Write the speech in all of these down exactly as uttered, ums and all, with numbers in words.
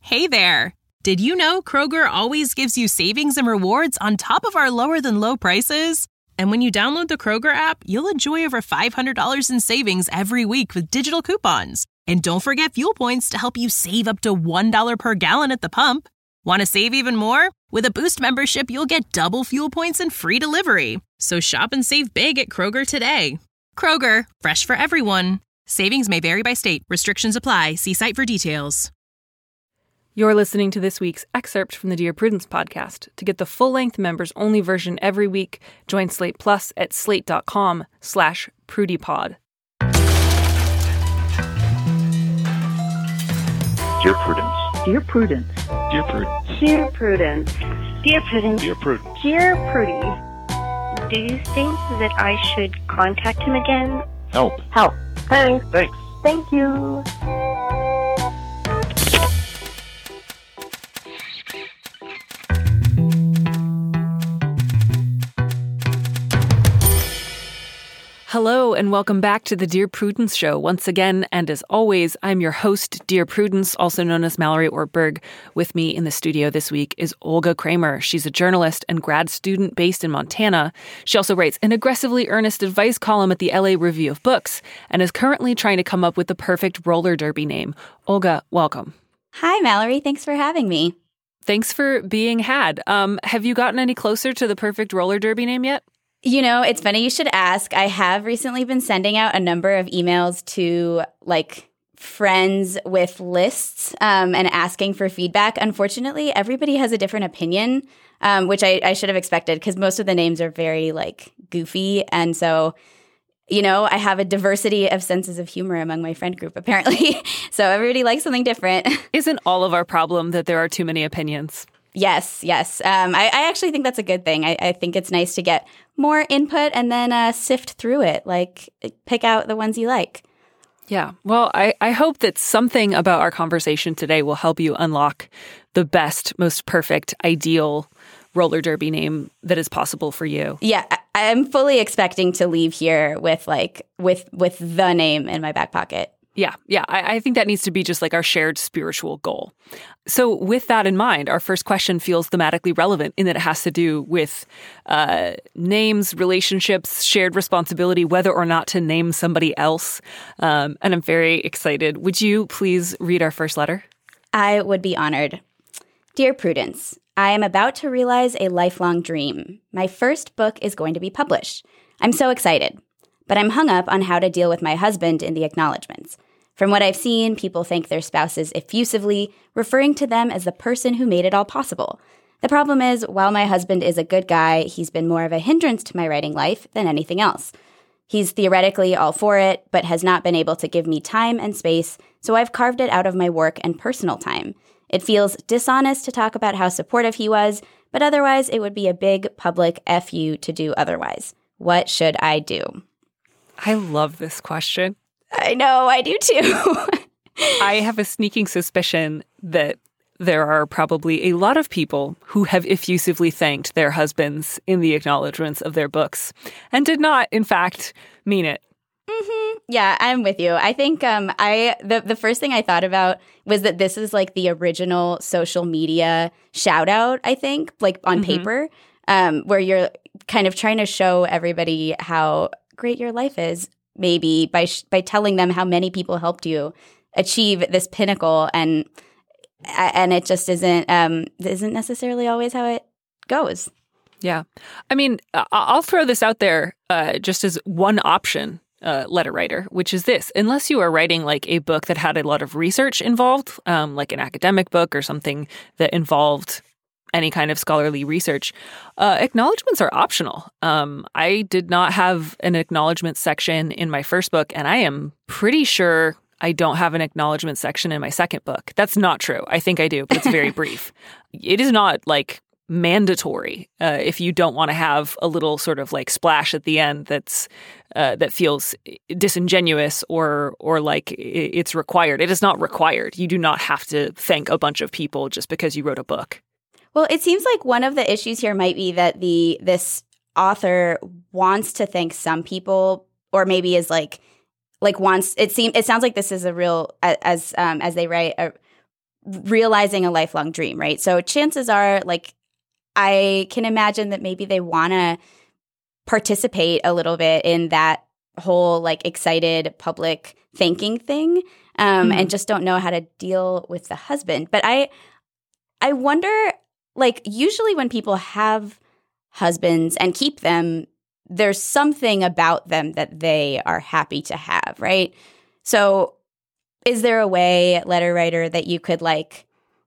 Hey there! Did you know Kroger always gives you savings and rewards on top of our lower-than-low prices? And when you download the Kroger app, you'll enjoy over five hundred dollars in savings every week with digital coupons. And don't forget fuel points to help you save up to one dollar per gallon at the pump. Want to save even more? With a Boost membership, you'll get double fuel points and free delivery. So shop and save big at Kroger today. Kroger, fresh for everyone. Savings may vary by state. Restrictions apply. See site for details. You're listening to this week's excerpt from the Dear Prudence podcast. To get the full-length members-only version every week, join Slate Plus at slate.com slash prudypod. Dear Prudence. Dear Prudence. Dear Prudence. Dear Prudence. Dear Prudence. Dear Prudence. Dear Prudy. Do you think that I should contact him again? Help. Help. Thanks. Thanks. Thank you. Hello, and welcome back to the Dear Prudence Show once again. And as always, I'm your host, Dear Prudence, also known as Mallory Ortberg. With me in the studio this week is Olga Kramer. She's a journalist and grad student based in Montana. She also writes an aggressively earnest advice column at the L A Review of Books and is currently trying to come up with the perfect roller derby name. Olga, welcome. Hi, Mallory. Thanks for having me. Thanks for being had. Um, have you gotten any closer to the perfect roller derby name yet? You know, it's funny you should ask. I have recently been sending out a number of emails to, like, friends with lists um, and asking for feedback. Unfortunately, everybody has a different opinion, um, which I, I should have expected because most of the names are very, like, goofy. And so, you know, I have a diversity of senses of humor among my friend group, apparently. So everybody likes something different. Isn't all of our problem that there are too many opinions? Yes, yes. Um, I, I actually think that's a good thing. I, I think it's nice to get more input and then uh, sift through it, like pick out the ones you like. Yeah. Well, I, I hope that something about our conversation today will help you unlock the best, most perfect, ideal roller derby name that is possible for you. Yeah, I, I'm fully expecting to leave here with like with with the name in my back pocket. Yeah, yeah. I, I think that needs to be just like our shared spiritual goal. So with that in mind, our first question feels thematically relevant in that it has to do with uh, names, relationships, shared responsibility, whether or not to name somebody else. Um, and I'm very excited. Would you please read our first letter? I would be honored. Dear Prudence, I am about to realize a lifelong dream. My first book is going to be published. I'm so excited. But I'm hung up on how to deal with my husband in the acknowledgments. From what I've seen, people thank their spouses effusively, referring to them as the person who made it all possible. The problem is, while my husband is a good guy, he's been more of a hindrance to my writing life than anything else. He's theoretically all for it, but has not been able to give me time and space, so I've carved it out of my work and personal time. It feels dishonest to talk about how supportive he was, but otherwise it would be a big public F you to do otherwise. What should I do? I love this question. I know, I do too. I have a sneaking suspicion that there are probably a lot of people who have effusively thanked their husbands in the acknowledgments of their books and did not, in fact, mean it. Mm-hmm. Yeah, I'm with you. I think um, I the, the first thing I thought about was that this is like the original social media shout out, I think, like on mm-hmm. paper, um, where you're kind of trying to show everybody how great your life is, maybe by sh- by telling them how many people helped you achieve this pinnacle, and and it just isn't um, isn't necessarily always how it goes. Yeah, I mean, I'll throw this out there uh, just as one option, uh, letter writer, which is this: unless you are writing like a book that had a lot of research involved, um, like an academic book or something that involved any kind of scholarly research, uh, acknowledgments are optional. Um, I did not have an acknowledgement section in my first book, and I am pretty sure I don't have an acknowledgement section in my second book. That's not true. I think I do, but it's very brief. It is not like mandatory uh, if you don't want to have a little sort of like splash at the end that's uh, that feels disingenuous or or like it's required. It is not required. You do not have to thank a bunch of people just because you wrote a book. Well, it seems like one of the issues here might be that the this author wants to thank some people, or maybe is like like wants it seems it sounds like this is a real as um as they write a realizing a lifelong dream, right? So chances are, like, I can imagine that maybe they want to participate a little bit in that whole, like, excited public thanking thing, um, mm-hmm. and just don't know how to deal with the husband. But I, I wonder, like, usually when people have husbands and keep them, there's something about them that they are happy to have, right? So is there a way, letter writer, that you could, like,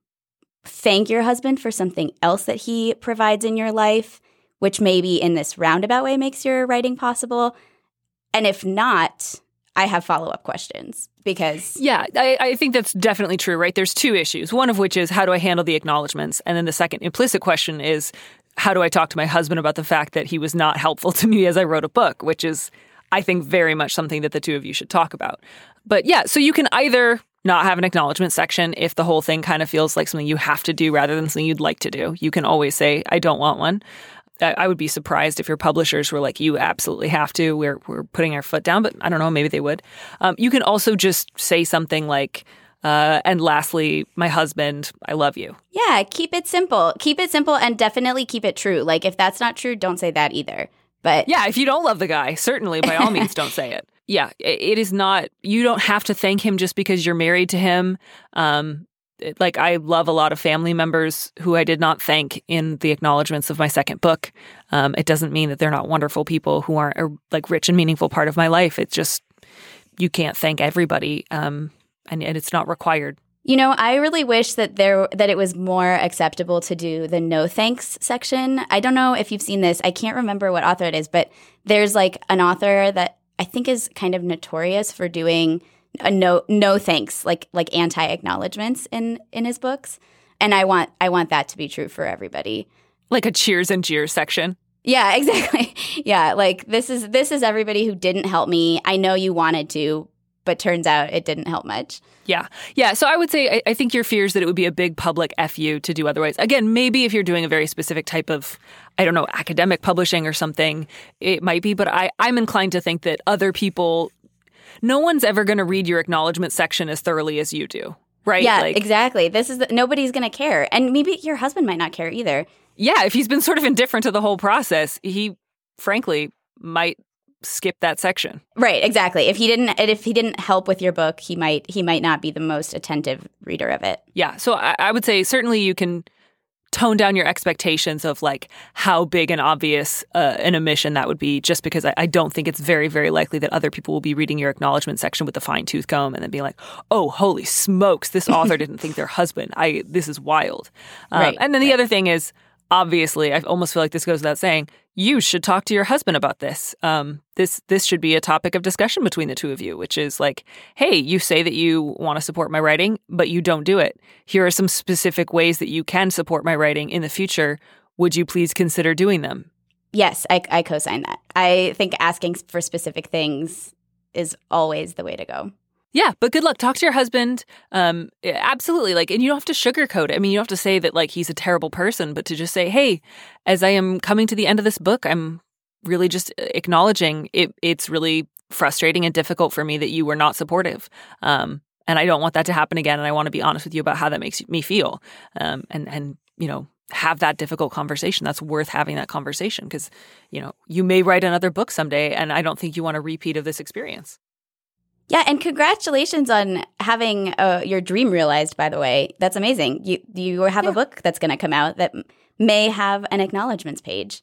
thank your husband for something else that he provides in your life, which maybe in this roundabout way makes your writing possible? And if not, I have follow-up questions because... Yeah, I, I think that's definitely true, right? There's two issues, one of which is how do I handle the acknowledgments? And then the second implicit question is how do I talk to my husband about the fact that he was not helpful to me as I wrote a book, which is, I think, very much something that the two of you should talk about. But yeah, so you can either not have an acknowledgement section if the whole thing kind of feels like something you have to do rather than something you'd like to do. You can always say, I don't want one. I would be surprised if your publishers were like, you absolutely have to. We're we're putting our foot down, but I don't know, maybe they would. Um, you can also just say something like, uh, and lastly, my husband, I love you. Yeah, keep it simple. Keep it simple and definitely keep it true. Like, if that's not true, don't say that either. But yeah, if you don't love the guy, certainly, by all means, don't say it. Yeah, it is not, you don't have to thank him just because you're married to him. Um, like, I love a lot of family members who I did not thank in the acknowledgments of my second book. Um, it doesn't mean that they're not wonderful people who aren't a, like, rich and meaningful part of my life. It's just, you can't thank everybody, um, and, and it's not required. You know, I really wish that there that it was more acceptable to do the no thanks section. I don't know if you've seen this. I can't remember what author it is, but there's, like, an author that I think is kind of notorious for doing a no no thanks, like like anti-acknowledgments in in his books. And I want I want that to be true for everybody. Like a cheers and jeers section. Yeah, exactly. Yeah, like this is this is everybody who didn't help me. I know you wanted to, but turns out it didn't help much. Yeah. Yeah. So I would say, I, I think your fears that it would be a big public F you to do otherwise. Again, maybe if you're doing a very specific type of, I don't know, academic publishing or something, it might be. But I, I'm inclined to think that other people, no one's ever going to read your acknowledgement section as thoroughly as you do. Right? Yeah, like, exactly. This is the, nobody's going to care. And maybe your husband might not care either. Yeah. If he's been sort of indifferent to the whole process, he, frankly, might skip that section. Right, exactly. If he didn't if he didn't help with your book, he might he might not be the most attentive reader of it. Yeah. So I, I would say certainly you can tone down your expectations of, like, how big and obvious uh, an omission that would be, just because I, I don't think it's very, very likely that other people will be reading your acknowledgement section with a fine-tooth comb and then being like, oh, holy smokes, this author didn't think their husband. I This is wild. Um, right, and then the right. other thing is, obviously, I almost feel like this goes without saying, you should talk to your husband about this. Um, this this should be a topic of discussion between the two of you, which is like, hey, you say that you want to support my writing, but you don't do it. Here are some specific ways that you can support my writing in the future. Would you please consider doing them? Yes, I, I co-sign that. I think asking for specific things is always the way to go. Yeah, but good luck. Talk to your husband. Um, absolutely. Like, and you don't have to sugarcoat it. I mean, you don't have to say that, like, he's a terrible person, but to just say, hey, as I am coming to the end of this book, I'm really just acknowledging it. It's really frustrating and difficult for me that you were not supportive. Um, and I don't want that to happen again. And I want to be honest with you about how that makes me feel. Um, and, and, you know, have that difficult conversation. That's worth having that conversation because, you know, you may write another book someday, and I don't think you want a repeat of this experience. Yeah, and congratulations on having uh, your dream realized, by the way. That's amazing. You you have yeah. a book that's going to come out that may have an acknowledgments page.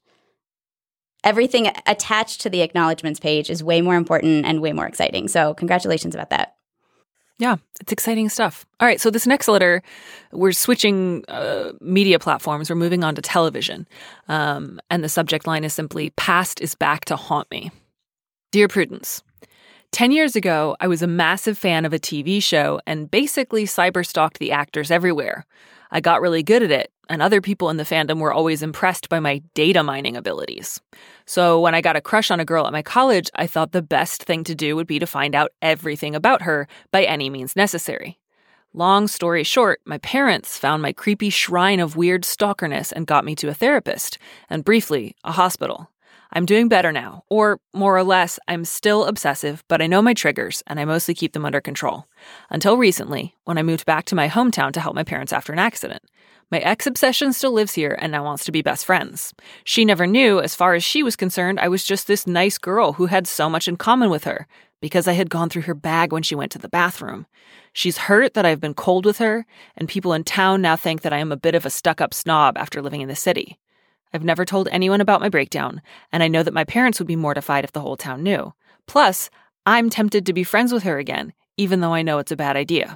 Everything attached to the acknowledgments page is way more important and way more exciting. So congratulations about that. Yeah, it's exciting stuff. All right, so this next letter, we're switching uh, media platforms. We're moving on to television. Um, and the subject line is simply, past is back to haunt me. Dear Prudence, Ten years ago, I was a massive fan of a T V show and basically cyberstalked the actors everywhere. I got really good at it, and other people in the fandom were always impressed by my data mining abilities. So when I got a crush on a girl at my college, I thought the best thing to do would be to find out everything about her by any means necessary. Long story short, my parents found my creepy shrine of weird stalkerness and got me to a therapist, and briefly, a hospital. I'm doing better now, or more or less, I'm still obsessive, but I know my triggers and I mostly keep them under control. Until recently, when I moved back to my hometown to help my parents after an accident. My ex-obsession still lives here and now wants to be best friends. She never knew, as far as she was concerned, I was just this nice girl who had so much in common with her, because I had gone through her bag when she went to the bathroom. She's hurt that I've been cold with her, and people in town now think that I am a bit of a stuck-up snob after living in the city. I've never told anyone about my breakdown, and I know that my parents would be mortified if the whole town knew. Plus, I'm tempted to be friends with her again, even though I know it's a bad idea.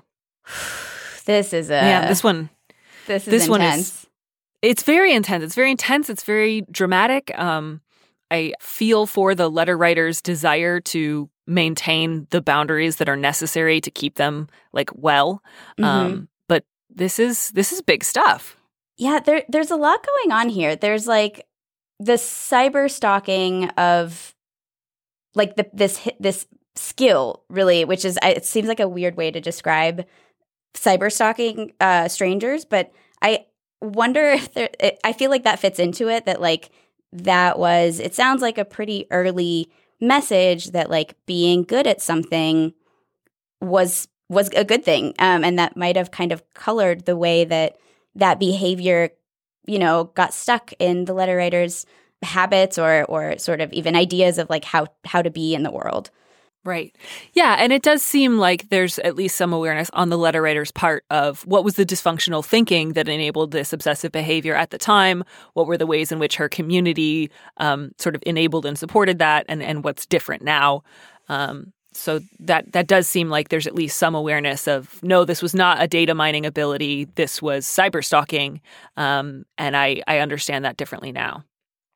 This is a... Yeah, this one... This is this intense. one is... It's very intense. It's very intense. It's very dramatic. Um, I feel for the letter writer's desire to maintain the boundaries that are necessary to keep them, like, well. Mm-hmm. Um, but this is this is big stuff. Yeah, there, there's a lot going on here. There's, like, the cyber stalking of, like, the, this this skill, really, which is, it seems like a weird way to describe cyber stalking uh, strangers, but I wonder if there, it, I feel like that fits into it, that, like, that was, it sounds like a pretty early message that, like, being good at something was was a good thing, um, and that might have kind of colored the way that that behavior, you know, got stuck in the letter writer's habits or or sort of even ideas of, like, how how to be in the world. Right. Yeah, and it does seem like there's at least some awareness on the letter writer's part of what was the dysfunctional thinking that enabled this obsessive behavior at the time, what were the ways in which her community um, sort of enabled and supported that, and, and what's different now. Um, so that that does seem like there's at least some awareness of, no, this was not a data mining ability, this was cyber stalking, um, and I, I understand that differently now.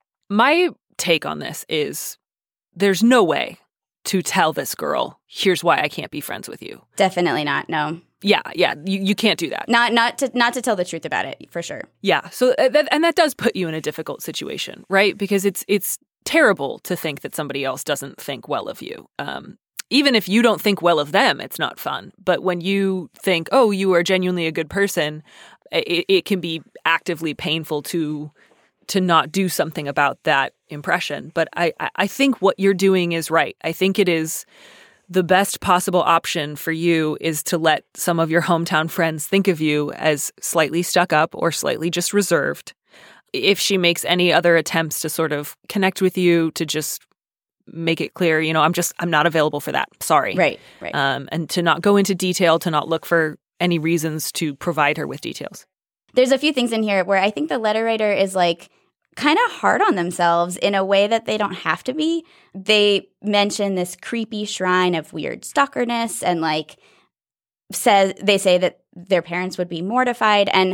My take on this is there's no way to tell this girl, here's why I can't be friends with you. Definitely not. No. Yeah, yeah, you, you can't do that. Not not to not to tell the truth about it, for sure. Yeah, so uh, that, and that does put you in a difficult situation, right? Because it's it's terrible to think that somebody else doesn't think well of you. Um, even if you don't think well of them, it's not fun. But when you think, oh, you are genuinely a good person, it, it can be actively painful to to not do something about that impression. But I, I think what you're doing is right. I think it is the best possible option for you is to let some of your hometown friends think of you as slightly stuck up or slightly just reserved. If she makes any other attempts to sort of connect with you, to just make it clear, you know, I'm just, I'm not available for that. Sorry. Right, right. Um, and to not go into detail, to not look for any reasons to provide her with details. There's a few things in here where I think the letter writer is, like, kind of hard on themselves in a way that they don't have to be. They mention this creepy shrine of weird stalkerness, and, like, says they say that their parents would be mortified, and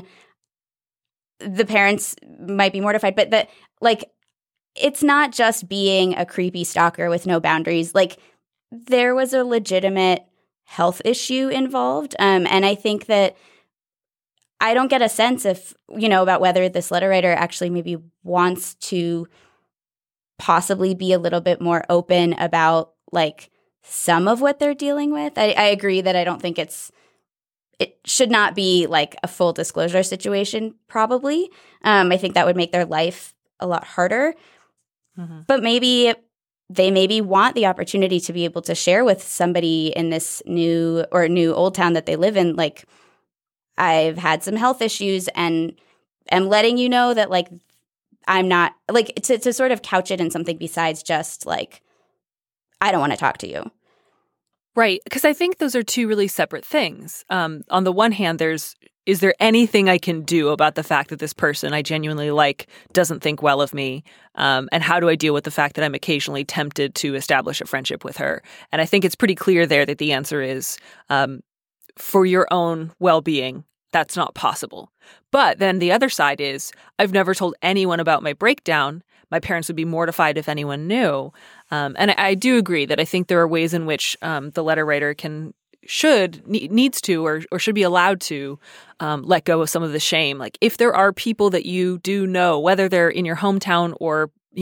the parents might be mortified, but that, like, it's not just being a creepy stalker with no boundaries. Like, there was a legitimate health issue involved, um, and I think that I don't get a sense if, you know, about whether this letter writer actually maybe wants to possibly be a little bit more open about, like, some of what they're dealing with. I, I agree that I don't think it's, it should not be, like, a full disclosure situation, probably. Um, I think that would make their life a lot harder. Mm-hmm. But maybe they maybe want the opportunity to be able to share with somebody in this new or new old town that they live in, like, I've had some health issues and am letting you know that, like, I'm not, like, to, to sort of couch it in something besides just, like, I don't want to talk to you. Right. Because I think those are two really separate things. Um, on the one hand, there's, is there anything I can do about the fact that this person I genuinely like doesn't think well of me? Um, and how do I deal with the fact that I'm occasionally tempted to establish a friendship with her? And I think it's pretty clear there that the answer is, um, for your own well-being, that's not possible. But then the other side is, I've never told anyone about my breakdown. My parents would be mortified if anyone knew. Um, and I, I do agree that I think there are ways in which um, the letter writer can, should, ne- needs to, or, or should be allowed to um, let go of some of the shame. Like, if there are people that you do know, whether they're in your hometown or, you know,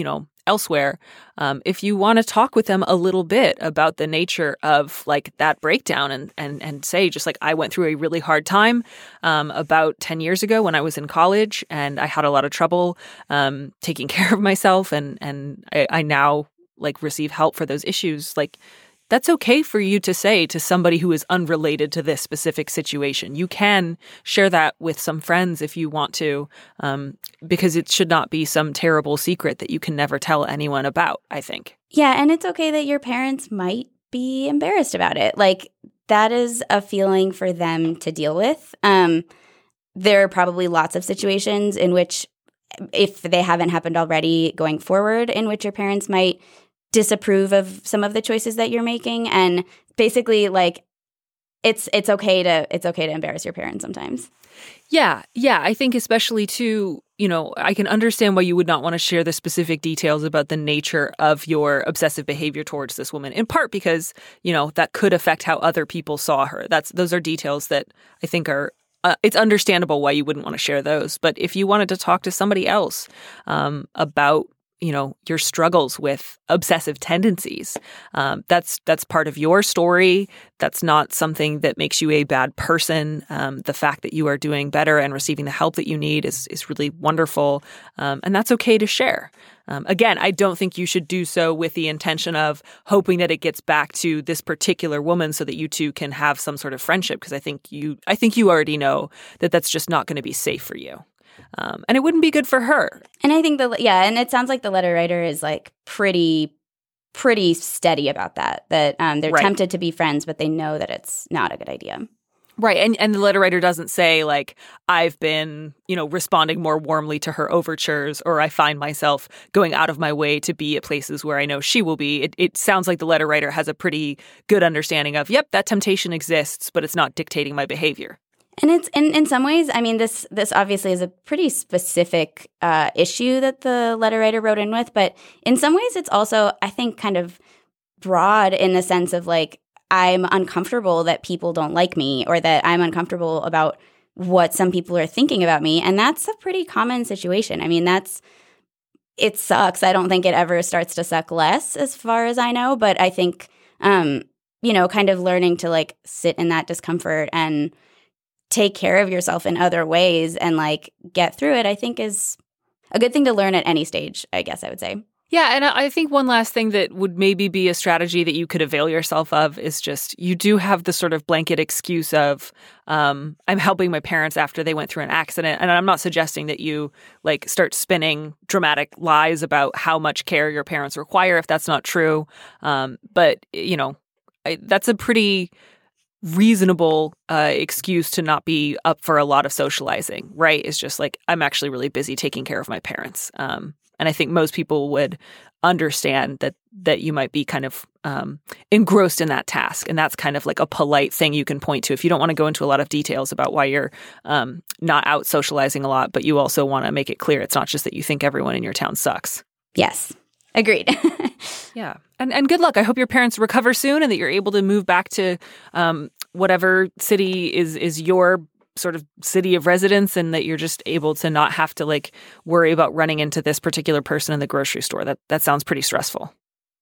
elsewhere, um, if you want to talk with them a little bit about the nature of like that breakdown and and and say just like I went through a really hard time um, about ten years ago when I was in college and I had a lot of trouble um, taking care of myself and and I, I now like receive help for those issues, like that's okay for you to say to somebody who is unrelated to this specific situation. You can share that with some friends if you want to, um, because it should not be some terrible secret that you can never tell anyone about, I think. Yeah, and it's okay that your parents might be embarrassed about it. Like, that is a feeling for them to deal with. Um, there are probably lots of situations in which, if they haven't happened already going forward, in which your parents might disapprove of some of the choices that you're making, and basically like it's it's okay to it's okay to embarrass your parents sometimes. Yeah, yeah, I think especially too, you know, I can understand why you would not want to share the specific details about the nature of your obsessive behavior towards this woman, in part because, you know, that could affect how other people saw her. That's those are details that I think are Uh, it's understandable why you wouldn't want to share those. But if you wanted to talk to somebody else um, about, you know, your struggles with obsessive tendencies, um, that's that's part of your story. That's not something that makes you a bad person. Um, the fact that you are doing better and receiving the help that you need is is really wonderful, um, and that's okay to share. Um, again, I don't think you should do so with the intention of hoping that it gets back to this particular woman so that you two can have some sort of friendship, because I think you I think you already know that that's just not going to be safe for you. Um, and it wouldn't be good for her. And I think the yeah, and it sounds like the letter writer is like pretty, pretty steady about that. That um, they're right. tempted to be friends, but they know that it's not a good idea. Right. And and the letter writer doesn't say like, I've been, you know, responding more warmly to her overtures, or I find myself going out of my way to be at places where I know she will be. It, it sounds like the letter writer has a pretty good understanding of, yep, that temptation exists, but it's not dictating my behavior. And it's in, in some ways, I mean, this this obviously is a pretty specific uh, issue that the letter writer wrote in with. But in some ways, it's also, I think, kind of broad in the sense of like, I'm uncomfortable that people don't like me, or that I'm uncomfortable about what some people are thinking about me. And that's a pretty common situation. I mean, that's, it sucks. I don't think it ever starts to suck less as far as I know. But I think, um, you know, kind of learning to like sit in that discomfort and take care of yourself in other ways and like get through it, I think is a good thing to learn at any stage, I guess I would say. Yeah, and I think one last thing that would maybe be a strategy that you could avail yourself of is just you do have the sort of blanket excuse of um, I'm helping my parents after they went through an accident. And I'm not suggesting that you like start spinning dramatic lies about how much care your parents require if that's not true. Um, but, you know, I, that's a pretty reasonable uh, excuse to not be up for a lot of socializing, right? It's just like, I'm actually really busy taking care of my parents. Um, and I think most people would understand that that you might be kind of um, engrossed in that task. And that's kind of like a polite thing you can point to if you don't want to go into a lot of details about why you're um, not out socializing a lot, but you also want to make it clear it's not just that you think everyone in your town sucks. Yes. Agreed. Yeah. And and good luck. I hope your parents recover soon and that you're able to move back to um, whatever city is is your sort of city of residence, and that you're just able to not have to like worry about running into this particular person in the grocery store. That that sounds pretty stressful.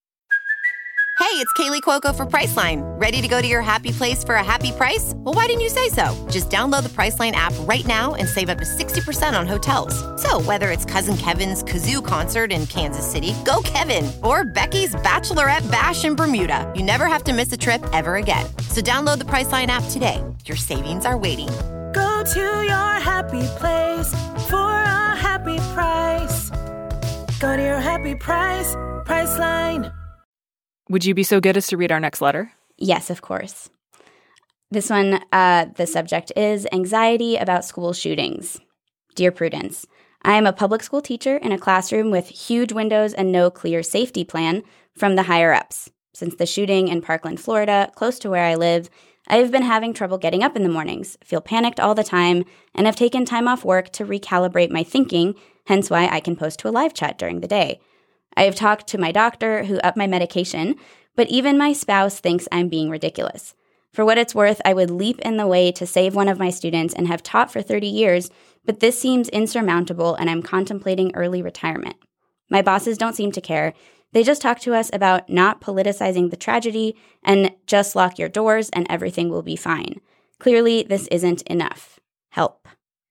Hey, it's Kaylee Cuoco for Priceline. Ready to go to your happy place for a happy price? Well, why didn't you say so? Just download the Priceline app right now and save up to sixty percent on hotels. So whether it's Cousin Kevin's Kazoo Concert in Kansas City, go Kevin, or Becky's Bachelorette Bash in Bermuda, you never have to miss a trip ever again. So download the Priceline app today. Your savings are waiting. Go to your happy place for a happy price. Go to your happy price, Priceline. Would you be so good as to read our next letter? Yes, of course. This one, uh, the subject is anxiety about school shootings. Dear Prudence, I am a public school teacher in a classroom with huge windows and no clear safety plan from the higher-ups. Since the shooting in Parkland, Florida, close to where I live, I have been having trouble getting up in the mornings, feel panicked all the time, and have taken time off work to recalibrate my thinking, hence why I can post to a live chat during the day. I have talked to my doctor, who upped my medication, but even my spouse thinks I'm being ridiculous. For what it's worth, I would leap in the way to save one of my students and have taught for thirty years, but this seems insurmountable and I'm contemplating early retirement. My bosses don't seem to care. They just talk to us about not politicizing the tragedy and just lock your doors and everything will be fine. Clearly, this isn't enough. Help.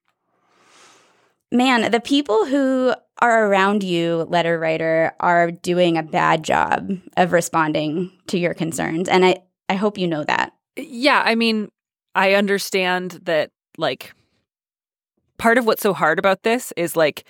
Man, the people who are around you, letter writer, are doing a bad job of responding to your concerns. And I, I hope you know that. Yeah, I mean, I understand that, like, part of what's so hard about this is, like,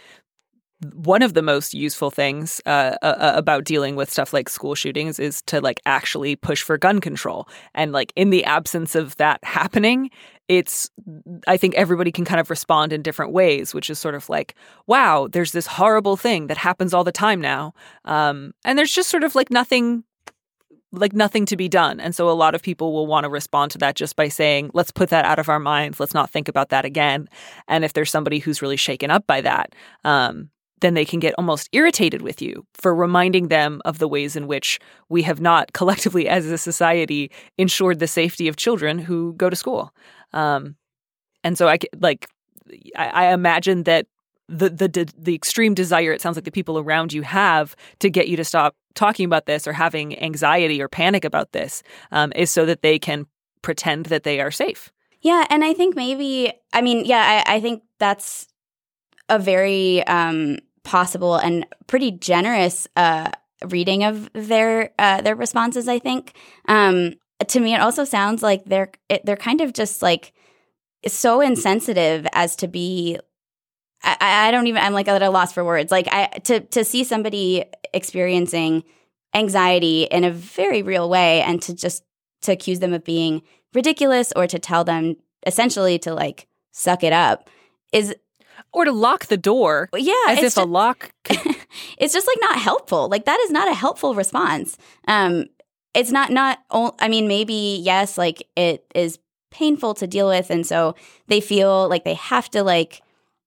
one of the most useful things uh, uh, about dealing with stuff like school shootings is to, like, actually push for gun control. And, like, in the absence of that happening, it's, I think everybody can kind of respond in different ways, which is sort of like, wow, there's this horrible thing that happens all the time now. Um, and there's just sort of like nothing, like nothing to be done. And so a lot of people will want to respond to that just by saying, let's put that out of our minds. Let's not think about that again. And if there's somebody who's really shaken up by that, um, then they can get almost irritated with you for reminding them of the ways in which we have not collectively as a society ensured the safety of children who go to school. Um, and so I like, I, I imagine that the, the, the extreme desire, it sounds like the people around you have to get you to stop talking about this or having anxiety or panic about this, um, is so that they can pretend that they are safe. Yeah. And I think maybe, I mean, yeah, I, I think that's a very, um, possible and pretty generous uh, reading of their uh, their responses. I think um, to me, it also sounds like they're it, they're kind of just like so insensitive as to be. I, I don't even. I'm like at a loss for words. Like I to to see somebody experiencing anxiety in a very real way, and to just to accuse them of being ridiculous or to tell them essentially to like suck it up is. Or to lock the door, yeah, as if just, a lock could... It's just, like, not helpful. Like, that is not a helpful response. Um, it's not, not – I mean, maybe, yes, like, it is painful to deal with, and so they feel like they have to, like,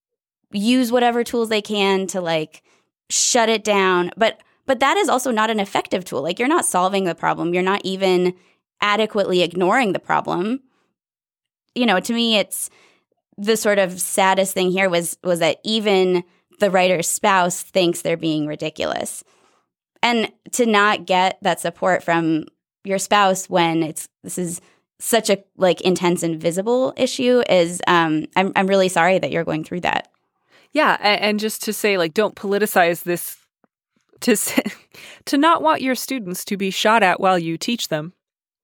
use whatever tools they can to, like, shut it down. But but that is also not an effective tool. Like, you're not solving the problem. You're not even adequately ignoring the problem. You know, to me, it's – the sort of saddest thing here was was that even the writer's spouse thinks they're being ridiculous. And to not get that support from your spouse when it's this is such a like intense and visible issue is um, I'm I'm really sorry that you're going through that. Yeah, and just to say like don't politicize this to say, to not want your students to be shot at while you teach them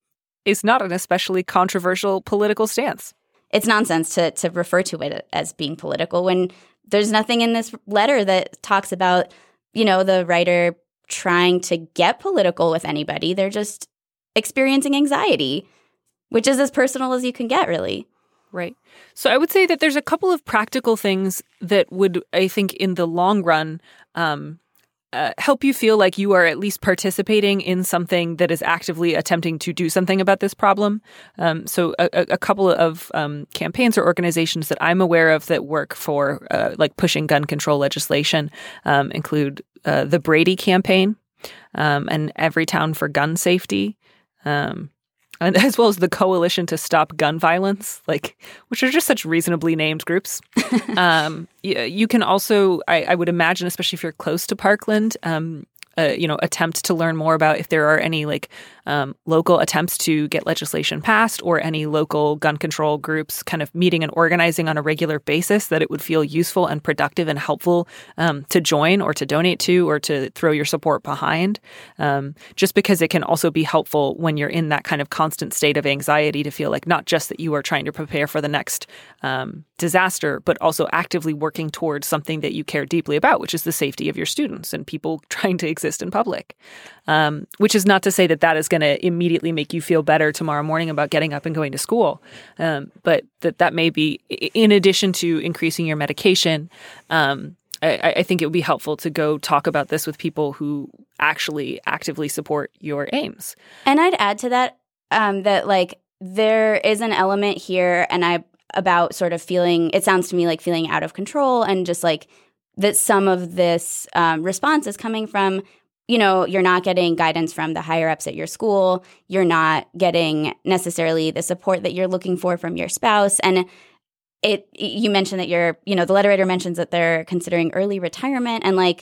is not an especially controversial political stance. It's nonsense to to refer to it as being political when there's nothing in this letter that talks about, you know, the writer trying to get political with anybody. They're just experiencing anxiety, which is as personal as you can get, really. Right. So I would say that there's a couple of practical things that would, I think, in the long run, um, Uh, help you feel like you are at least participating in something that is actively attempting to do something about this problem. Um, so a, a couple of um, campaigns or organizations that I'm aware of that work for uh, like pushing gun control legislation um, include uh, the Brady Campaign um, and Everytown for Gun Safety, um, and as well as the Coalition to Stop Gun Violence, like which are just such reasonably named groups. um, you, you can also, I, I would imagine, especially if you're close to Parkland, um, uh, you know, attempt to learn more about if there are any like um, local attempts to get legislation passed or any local gun control groups kind of meeting and organizing on a regular basis that it would feel useful and productive and helpful um, to join or to donate to or to throw your support behind. Um, just because it can also be helpful when you're in that kind of constant state of anxiety to feel like not just that you are trying to prepare for the next um, disaster, but also actively working towards something that you care deeply about, which is the safety of your students and people trying to exist in public. Um, which is not to say that that is going to immediately make you feel better tomorrow morning about getting up and going to school. Um, but that that may be, in addition to increasing your medication, um, I, I think it would be helpful to go talk about this with people who actually actively support your aims. And I'd add to that um, that like there is an element here and I about sort of feeling, it sounds to me like feeling out of control and just like that some of this um, response is coming from, you know, you're not getting guidance from the higher ups at your school. You're not getting necessarily the support that you're looking for from your spouse. And it, you mentioned that you're, you know, the letter writer mentions that they're considering early retirement. And like,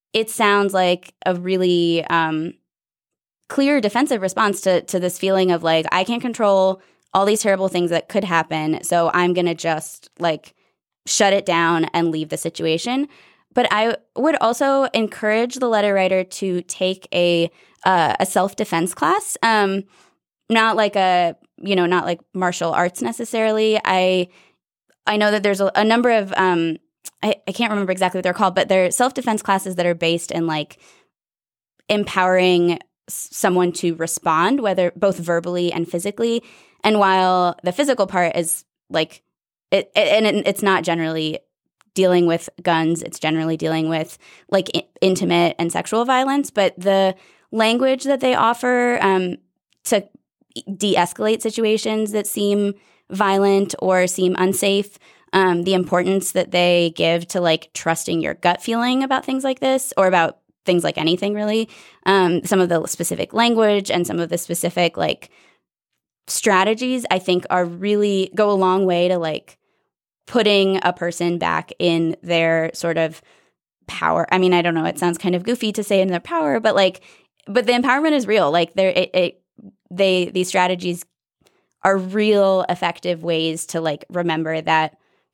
it sounds like a really um, clear defensive response to to this feeling of like, I can't control all these terrible things that could happen, so I'm going to just like shut it down and leave the situation. But I would also encourage the letter writer to take a uh, a self-defense class, um, not like a, you know, not like martial arts necessarily. I I know that there's a, a number of, um, I, I can't remember exactly what they're called, but they're self-defense classes that are based in like empowering s- someone to respond, whether both verbally and physically. And while the physical part is like, it, it and it, it's not generally dealing with guns, it's generally dealing with like I- intimate and sexual violence, but the language that they offer um, to de-escalate situations that seem violent or seem unsafe, um, the importance that they give to like trusting your gut feeling about things like this or about things like anything really, um, some of the specific language and some of the specific like strategies I think are really go a long way to like putting a person back in their sort of power. I mean, I don't know, it sounds kind of goofy to say in their power, but like, but the empowerment is real. Like there, it, it, they, these strategies are real effective ways to like remember that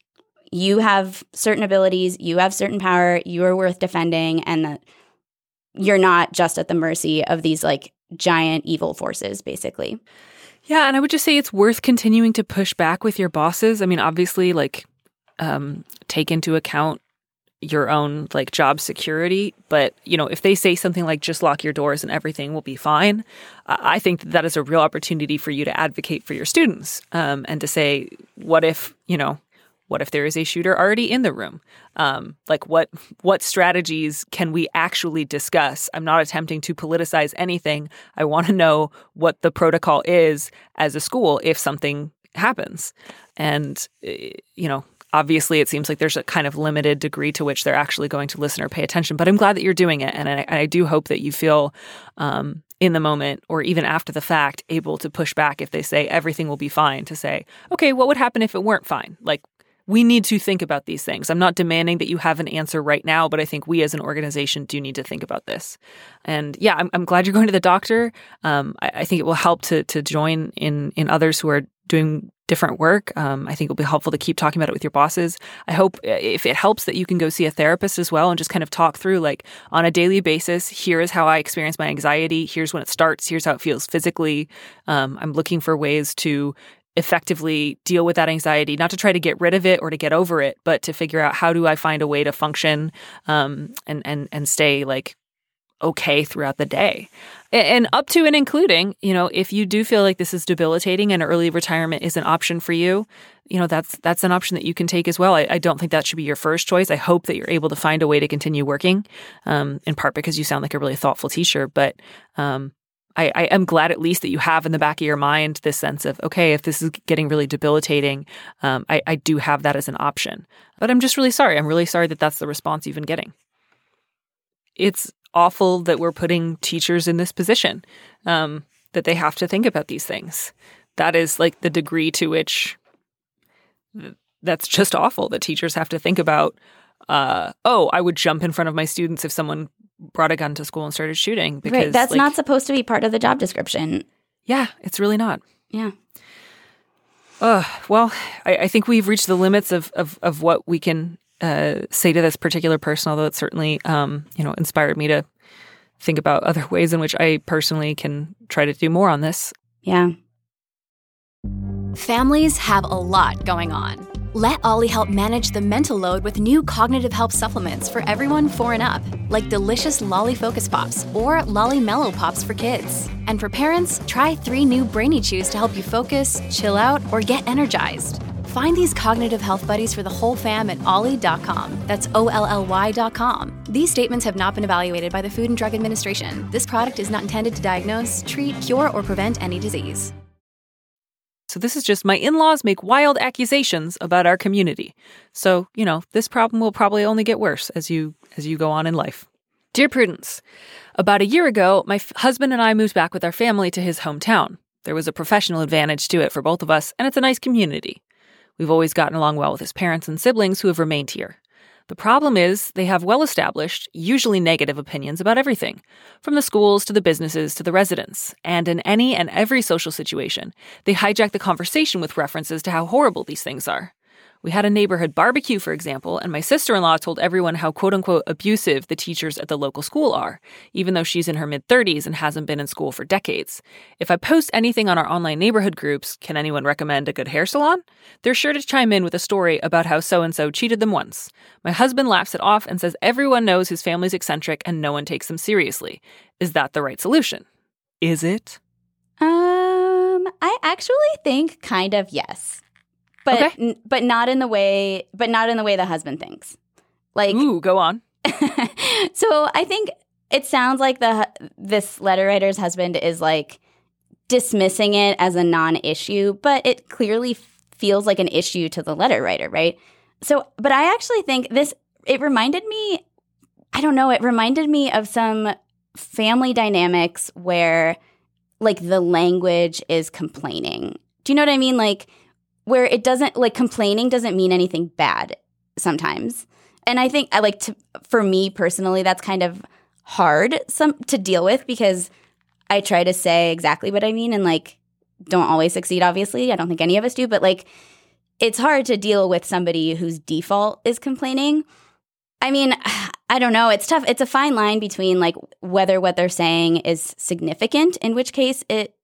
you have certain abilities, you have certain power, you are worth defending, and that you're not just at the mercy of these like giant evil forces, basically. Yeah, and I would just say it's worth continuing to push back with your bosses. I mean, obviously, like, um, take into account your own, like, job security. But, you know, if they say something like, just lock your doors and everything will be fine, I think that, that is a real opportunity for you to advocate for your students um, and to say, what if, you know, what if there is a shooter already in the room? Um, like, what what strategies can we actually discuss? I'm not attempting to politicize anything. I want to know what the protocol is as a school if something happens. And, you know, obviously it seems like there's a kind of limited degree to which they're actually going to listen or pay attention. But I'm glad that you're doing it. And I, I do hope that you feel um, in the moment or even after the fact able to push back if they say everything will be fine, to say, okay, what would happen if it weren't fine? Like, we need to think about these things. I'm not demanding that you have an answer right now, but I think we as an organization do need to think about this. And yeah, I'm, I'm glad you're going to the doctor. Um, I, I think it will help to to join in in others who are doing different work. Um, I think it'll be helpful to keep talking about it with your bosses. I hope if it helps that you can go see a therapist as well and just kind of talk through, like, on a daily basis, here is how I experience my anxiety. Here's when it starts. Here's how it feels physically. Um, I'm looking for ways to effectively deal with that anxiety, not to try to get rid of it or to get over it, but to figure out how do I find a way to function um, and and and stay like okay throughout the day. And up to and including, you know, if you do feel like this is debilitating and early retirement is an option for you, you know, that's that's an option that you can take as well. I, I don't think that should be your first choice. I hope that you're able to find a way to continue working, um, in part because you sound like a really thoughtful teacher, but um I, I am glad at least that you have in the back of your mind this sense of, okay, if this is getting really debilitating, um, I, I do have that as an option. But I'm just really sorry. I'm really sorry that that's the response you've been getting. It's awful that we're putting teachers in this position, um, that they have to think about these things. That is like the degree to which th- that's just awful, that teachers have to think about, uh, oh, I would jump in front of my students if someone brought a gun to school and started shooting. Because, right, that's like, not supposed to be part of the job description. Yeah, it's really not. Yeah. Uh, well, I, I think we've reached the limits of, of, of what we can uh, say to this particular person, although it certainly, um, you know, inspired me to think about other ways in which I personally can try to do more on this. Yeah. Families have a lot going on. Let Ollie help manage the mental load with new cognitive help supplements for everyone four and up, like delicious Lolly Focus Pops or Lolly Mellow Pops for kids. And for parents, try three new Brainy Chews to help you focus, chill out, or get energized. Find these cognitive health buddies for the whole fam at ollie dot com. That's O L L Y dot com. These statements have not been evaluated by the Food and Drug Administration. This product is not intended to diagnose, treat, cure, or prevent any disease. So this is just my in-laws make wild accusations about our community. So, you know, this problem will probably only get worse as you as you go on in life. Dear Prudence, about a year ago, my f- husband and I moved back with our family to his hometown. There was a professional advantage to it for both of us, and it's a nice community. We've always gotten along well with his parents and siblings who have remained here. The problem is they have well-established, usually negative opinions about everything, from the schools to the businesses to the residents. And in any and every social situation, they hijack the conversation with references to how horrible these things are. We had a neighborhood barbecue, for example, and my sister-in-law told everyone how quote-unquote abusive the teachers at the local school are, even though she's in her mid-thirties and hasn't been in school for decades. If I post anything on our online neighborhood groups, can anyone recommend a good hair salon? They're sure to chime in with a story about how so-and-so cheated them once. My husband laughs it off and says everyone knows his family's eccentric and no one takes them seriously. Is that the right solution? Is it? Um, I actually think kind of yes. But okay. n- but not in the way but not in the way the husband thinks. Like, ooh, go on. So I think it sounds like the this letter writer's husband is like dismissing it as a non-issue, but it clearly feels like an issue to the letter writer, right? So, but I actually think this it reminded me I don't know, it reminded me of some family dynamics where like the language is complaining. Do you know what I mean? Like where it doesn't, like, complaining doesn't mean anything bad sometimes. And I think, I like to, for me personally, that's kind of hard some to deal with because I try to say exactly what I mean and, like, don't always succeed, obviously. I don't think any of us do. But, like, it's hard to deal with somebody whose default is complaining. I mean, I don't know. It's tough. It's a fine line between, like, whether what they're saying is significant, in which case it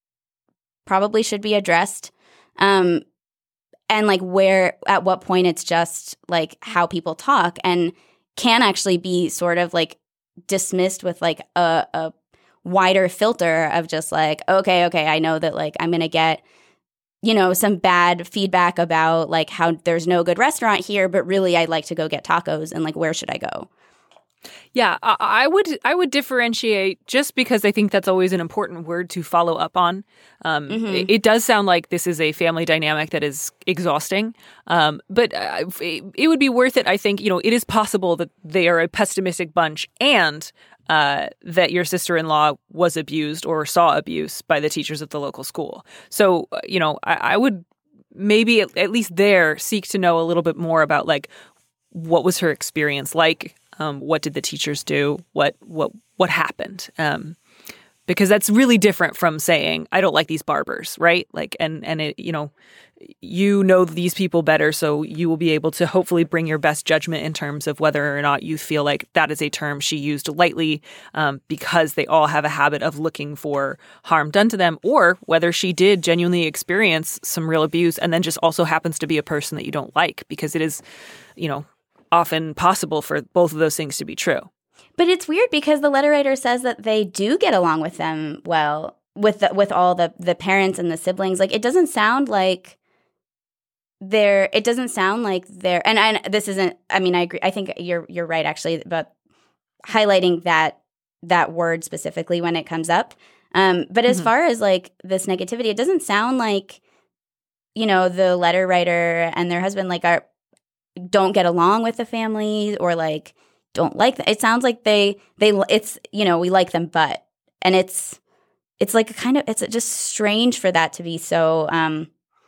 probably should be addressed. Um, and like where, at what point it's just like how people talk and can actually be sort of like dismissed with like a, a wider filter of just like, okay, okay, I know that like I'm going to get, you know, some bad feedback about like how there's no good restaurant here, but really I'd like to go get tacos and like, where should I go? Yeah, I, I would I would differentiate just because I think that's always an important word to follow up on. Um, mm-hmm. it, it does sound like this is a family dynamic that is exhausting, um, but uh, it, it would be worth it. I think, you know, it is possible that they are a pessimistic bunch and uh, that your sister-in-law was abused or saw abuse by the teachers at the local school. So, uh, you know, I, I would maybe at, at least there seek to know a little bit more about like what was her experience like. Um, what did the teachers do? What what what happened? Um, because that's really different from saying I don't like these barbers, right? Like, and and it, you know, you know these people better, so you will be able to hopefully bring your best judgment in terms of whether or not you feel like that is a term she used lightly, um, because they all have a habit of looking for harm done to them, or whether she did genuinely experience some real abuse, and then just also happens to be a person that you don't like, because it is, you know, often possible for both of those things to be true. But it's weird because the letter writer says that they do get along with them well, with the, with all the, the parents and the siblings. Like, it doesn't sound like they're, it doesn't sound like they're, and I, this isn't, I mean, I agree. I think you're, you're right actually about highlighting that, that word specifically when it comes up. Um, but as mm-hmm. far as like this negativity, it doesn't sound like, you know, the letter writer and their husband like are, don't get along with the family or like don't like them. It sounds like they they it's you know we like them, but and it's it's like a kind of it's just strange for that to be so um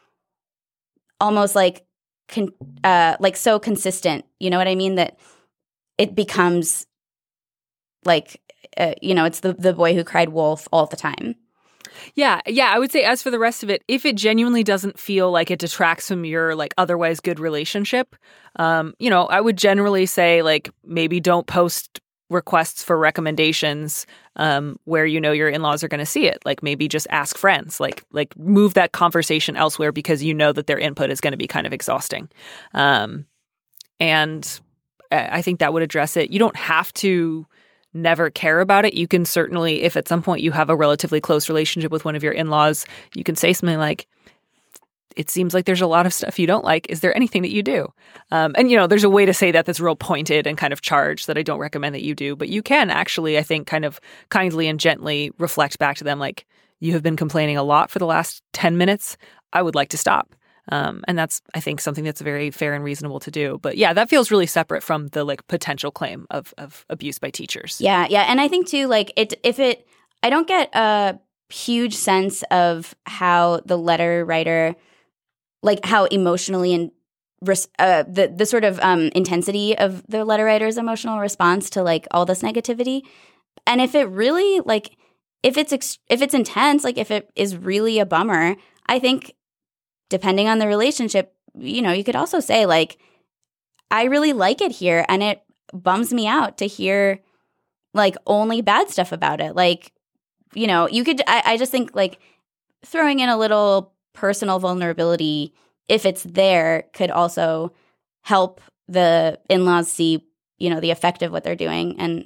almost like con, uh like so consistent. You know what I mean? That it becomes like uh, you know it's the the boy who cried wolf all the time. Yeah, yeah. I would say as for the rest of it, if it genuinely doesn't feel like it detracts from your like otherwise good relationship, um, you know, I would generally say like maybe don't post requests for recommendations um, where you know your in-laws are going to see it. Like maybe just ask friends, like like move that conversation elsewhere because you know that their input is going to be kind of exhausting. Um, and I think that would address it. You don't have to never care about it. You can certainly, if at some point you have a relatively close relationship with one of your in-laws, you can say something like, it seems like there's a lot of stuff you don't like. Is there anything that you do? Um, and, you know, there's a way to say that that's real pointed and kind of charged that I don't recommend that you do. But you can actually, I think, kind of kindly and gently reflect back to them like, you have been complaining a lot for the last ten minutes. I would like to stop. Um, and that's, I think, something that's very fair and reasonable to do. But yeah, that feels really separate from the like potential claim of of abuse by teachers. Yeah, yeah. And I think too, like it if it I don't get a huge sense of how the letter writer, like how emotionally and res- uh, the the sort of um, intensity of the letter writer's emotional response to like all this negativity. And if it really like if it's ex- if it's intense, like if it is really a bummer, I think depending on the relationship, you know, you could also say like, I really like it here, and it bums me out to hear like only bad stuff about it. Like, you know, you could I, I just think like throwing in a little personal vulnerability, if it's there, could also help the in-laws see, you know, the effect of what they're doing. And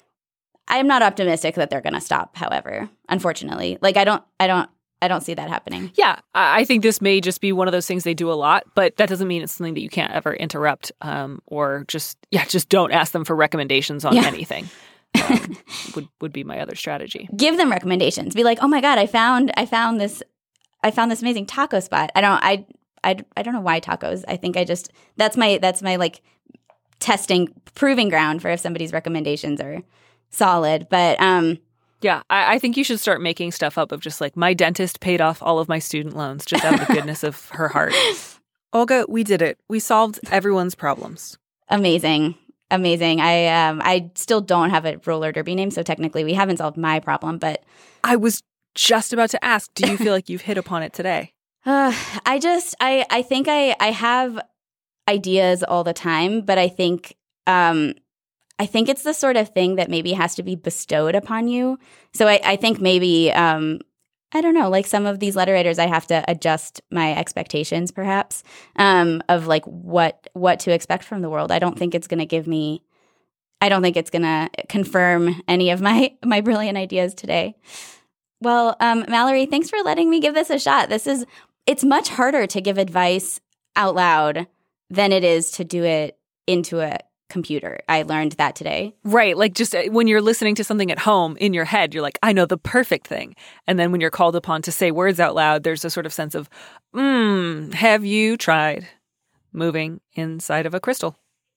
I'm not optimistic that they're going to stop, however, unfortunately. Like, I don't, I don't, I don't see that happening. Yeah, I think this may just be one of those things they do a lot, but that doesn't mean it's something that you can't ever interrupt um, or just, yeah, just don't ask them for recommendations on yeah. anything. Um, would would be my other strategy. Give them recommendations. Be like, oh my god, I found I found this I found this amazing taco spot. I don't I I, I don't know why tacos. I think I just that's my that's my like testing proving ground for if somebody's recommendations are solid. But um, yeah, I, I think you should start making stuff up of just like my dentist paid off all of my student loans just out of the goodness of her heart. Olga, we did it. We solved everyone's problems. Amazing. Amazing. I um I still don't have a roller derby name, so technically we haven't solved my problem, but I was just about to ask, do you feel like you've hit upon it today? Uh, I just I I think I I have ideas all the time, but I think um I think it's the sort of thing that maybe has to be bestowed upon you. So I, I think maybe um I don't know, like some of these letter writers, I have to adjust my expectations, perhaps, um, of like what what to expect from the world. I don't think it's going to give me, I don't think it's going to confirm any of my my brilliant ideas today. Well, um, Mallory, thanks for letting me give this a shot. This is, it's much harder to give advice out loud than it is to do it into a computer. I learned that today. Right. Like just when you're listening to something at home in your head, you're like, I know the perfect thing. And then when you're called upon to say words out loud, there's a sort of sense of, hmm, have you tried moving inside of a crystal?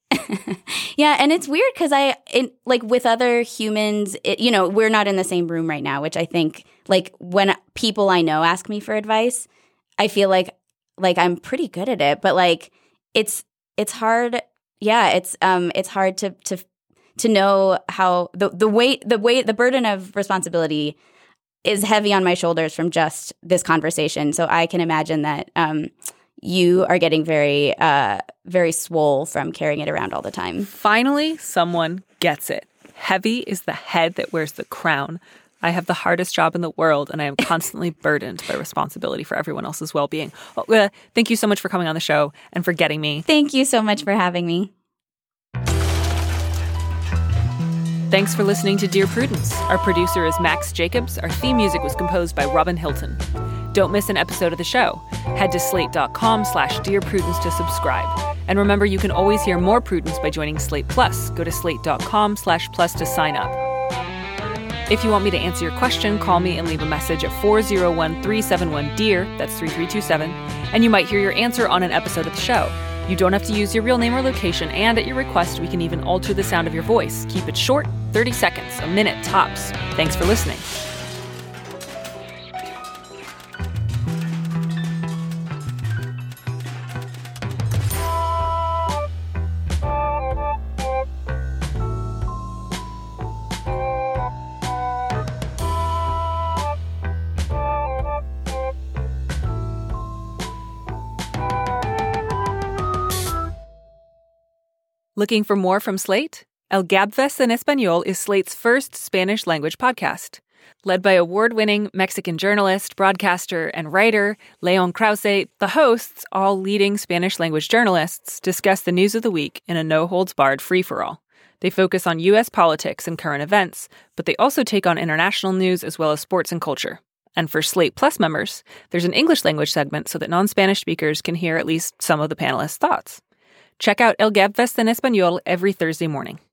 Yeah. And it's weird because I, it, like with other humans, it, you know, we're not in the same room right now, which I think like when people I know ask me for advice, I feel like, like I'm pretty good at it, but like it's, it's hard. Yeah, it's um, it's hard to to to know how the the weight the weight the burden of responsibility is heavy on my shoulders from just this conversation. So I can imagine that um, you are getting very uh, very swole from carrying it around all the time. Finally, someone gets it. Heavy is the head that wears the crown. I have the hardest job in the world, and I am constantly burdened by responsibility for everyone else's well-being. Well, uh, thank you so much for coming on the show and for getting me. Thank you so much for having me. Thanks for listening to Dear Prudence. Our producer is Max Jacobs. Our theme music was composed by Robin Hilton. Don't miss an episode of the show. Head to slate.com slash Dear Prudence to subscribe. And remember, you can always hear more Prudence by joining Slate Plus. Go to slate.com slash plus to sign up. If you want me to answer your question, call me and leave a message at four oh one, three seven one, D E A R, that's three three two seven, and you might hear your answer on an episode of the show. You don't have to use your real name or location, and at your request, we can even alter the sound of your voice. Keep it short, thirty seconds, a minute tops. Thanks for listening. Looking for more from Slate? El Gabfest en Español is Slate's first Spanish-language podcast. Led by award-winning Mexican journalist, broadcaster, and writer Leon Krause, the hosts, all leading Spanish-language journalists, discuss the news of the week in a no-holds-barred free-for-all. They focus on U S politics and current events, but they also take on international news as well as sports and culture. And for Slate Plus members, there's an English-language segment so that non-Spanish speakers can hear at least some of the panelists' thoughts. Check out El Gabfest en Español every Thursday morning.